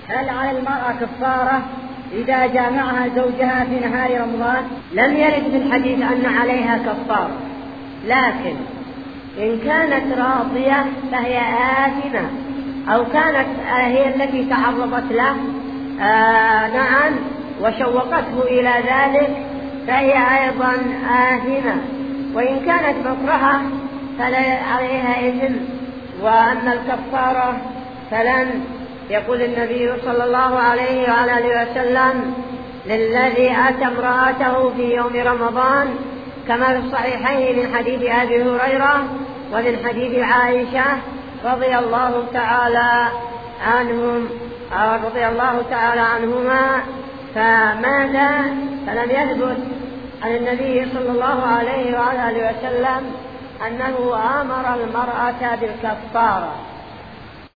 هل على المرأة كفارة إذا جامعها زوجها في نهار رمضان؟ لم يرد في الحديث أن عليها كفارة، لكن إن كانت راضية فهي آثمة، أو كانت هي التي تعرضت له نعم وشوقته إلى ذلك فهي أيضا آثمة. وإن كانت مكرهة فلا عليها إثم. وأما الكفارة فلن يقول النبي صلى الله عليه وعلى آله وسلم للذي أتى امرأته في يوم رمضان، كما في الصحيحين من حديث أبي هريرة ومن حديث عائشة رضي الله تعالى عنهما، فماذا؟ فلم يثبت عن النبي صلى الله عليه وعلى آله وسلم أنه أمر المرأة بالكفارة.